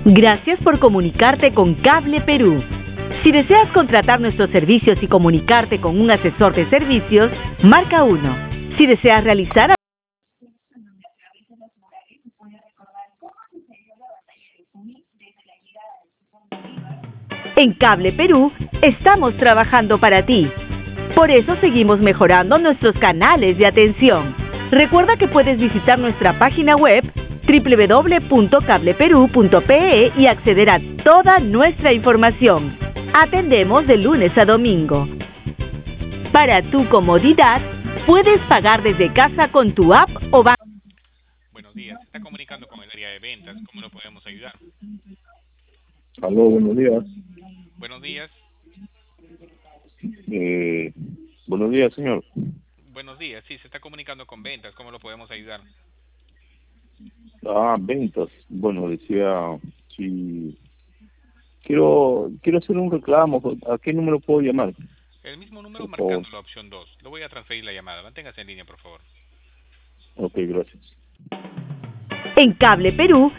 Gracias por comunicarte con Cable Perú. Si deseas contratar nuestros servicios y comunicarte con un asesor de servicios, marca 1. Si deseas realizar... En Cable Perú, estamos trabajando para ti. Por eso seguimos mejorando nuestros canales de atención. Recuerda que puedes visitar nuestra página web www.cableperú.pe y acceder a toda nuestra información. Atendemos de lunes a domingo. Para tu comodidad, puedes pagar desde casa con tu app o banco. Buenos días, se está comunicando con el área de ventas. ¿Cómo lo podemos ayudar? Aló, buenos días. Buenos días. Buenos días, señor. Buenos días, sí, se está comunicando con ventas. ¿Cómo lo podemos ayudar? Ventas. Bueno, decía, si quiero hacer un reclamo, ¿a qué número puedo llamar? El mismo número Por favor. marcando la opción 2. Le voy a transferir la llamada. Manténgase en línea, por favor. Ok, gracias. En Cable Perú,